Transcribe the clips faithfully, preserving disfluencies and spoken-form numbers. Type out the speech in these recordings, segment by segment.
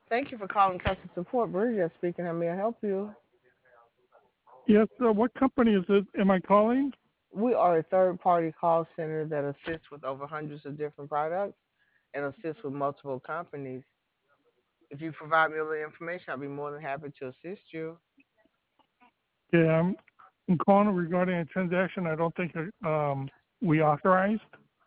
Thank you for calling customer support. Bridget speaking. How may I help you? Yes, uh, what company is it? Am I calling? We are a third party call center that assists with over hundreds of different products and assists with multiple companies. If you provide me with information, I'll be more than happy to assist you. Yeah, I'm, I'm calling regarding a transaction I don't think uh, um, we authorized.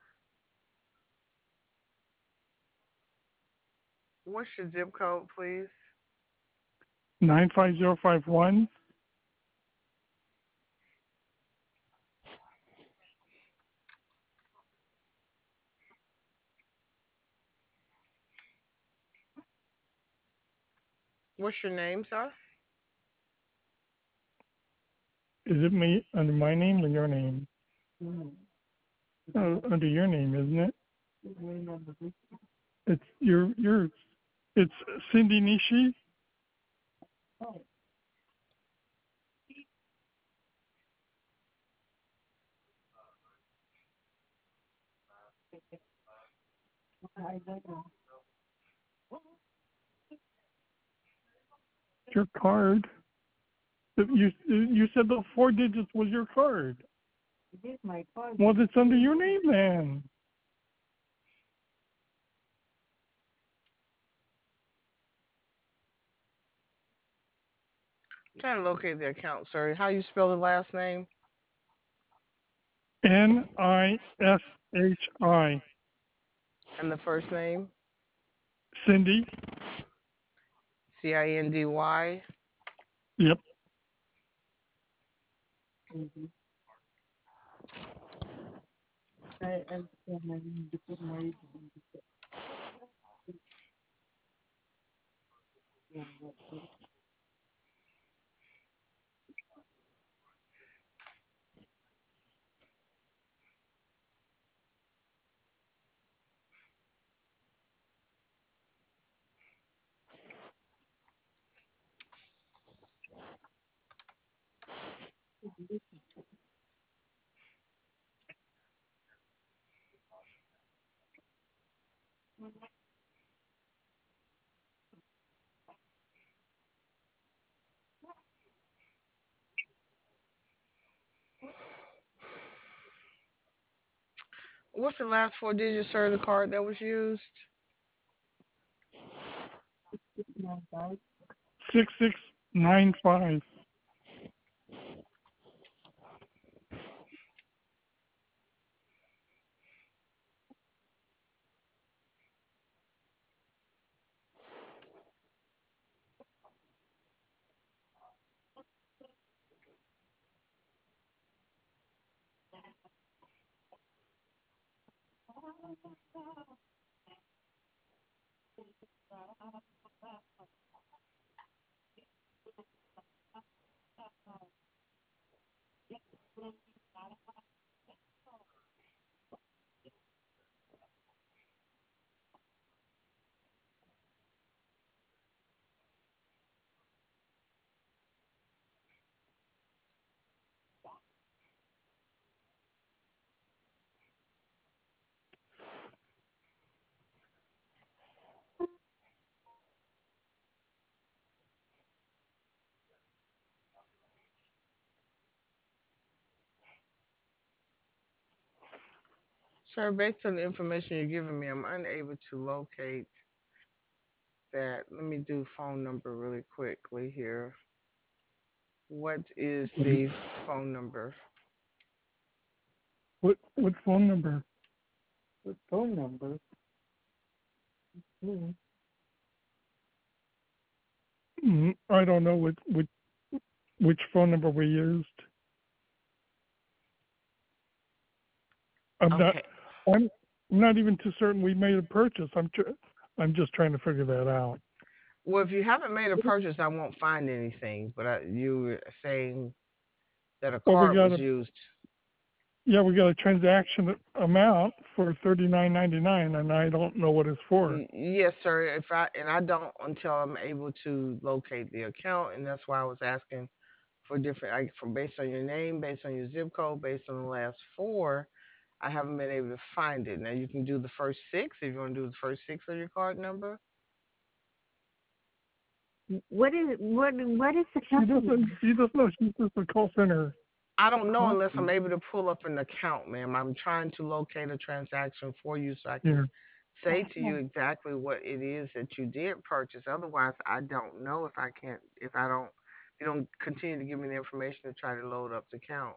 What's your zip code, please? nine five zero five one. What's your name, sir? Is it me under my name or your name? Uh, under your name, isn't it? It's your your. It's Cindy Nishi. Your card. You you said the four digits was your card. Well, it's under your name then. I'm trying to locate the account, sir. How you spell the last name? N I S H I. And the first name? Cindy. C I N D Y. Yep. What's the last four digits, sir, of the card that was used? Six six nine five. Sir, based on the information you're giving me, I'm unable to locate that. Let me do phone number really quickly here. What is the phone number? What what phone number? Mm, I don't know what, what which phone number we used. I'm not. Okay. I'm not even too certain we made a purchase. I'm tr- I'm just trying to figure that out. Well, if you haven't made a purchase, I won't find anything. But I, you were saying that a Well, we card got was a used. yeah, we got a transaction amount for thirty nine ninety nine, and I don't know what it's for. Y- Yes, sir. If I and I don't until I'm able to locate the account, and that's why I was asking for different, like, from based on your name, based on your zip code, based on the last four. I haven't been able to find it. Now you can do the first six if you want to do the first six of your card number. What is what? What is the She company? doesn't. She doesn't know. She's just a call center. I don't know unless I'm able to pull up an account, ma'am. I'm trying to locate a transaction for you so I can Yeah. say to you exactly what it is that you did purchase. Otherwise, I don't know if I can't, if I don't, if you don't continue to give me the information to try to load up the account.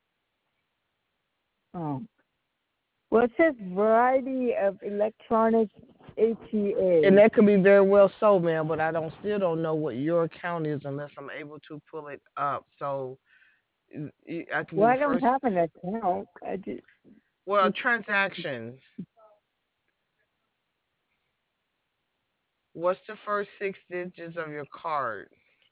Oh. Well, it says variety of electronic A T A. And that could be very well so, ma'am, but I don't still don't know what your account is unless I'm able to pull it up. So y- y- I can do Well, the I don't first. have an account. I just, Well, just transactions. What's the first six digits of your card?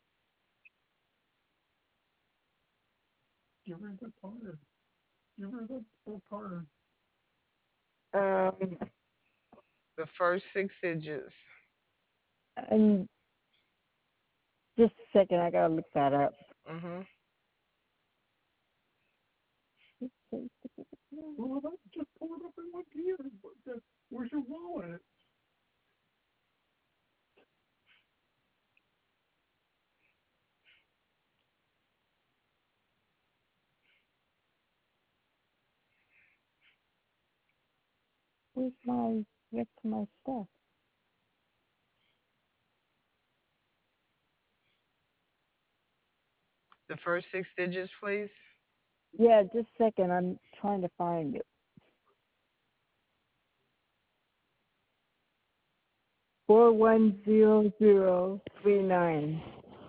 Give her the card. Give her the full card. um, The first six digits. and just a second, I gotta look that up. Mhm. Well, that, just pull it up in one here. Where's your wallet? Where's my where's my stuff? The first six digits, please. Yeah, just a second. I'm trying to find it. Four one zero zero three nine.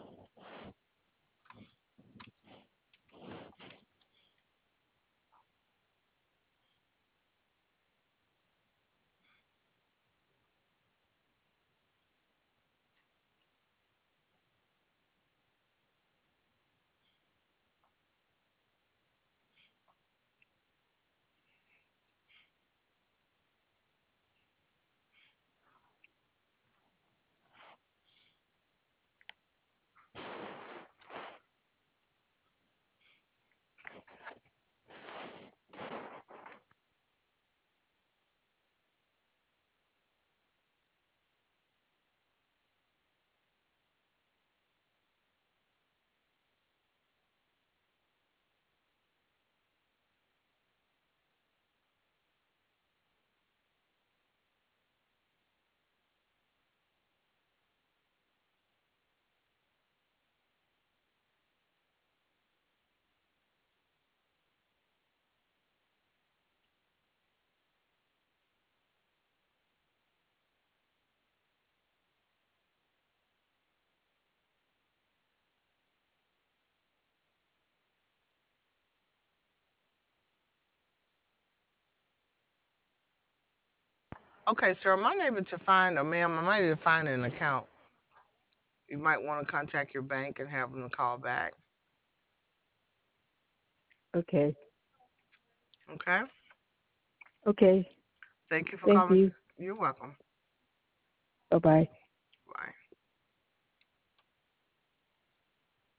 Okay, sir. I'm unable to find, or ma'am, I'm unable to find an account. You might want to contact your bank and have them call back. Okay. Okay. Okay. Thank you for Thank calling. you. You're welcome. Bye bye.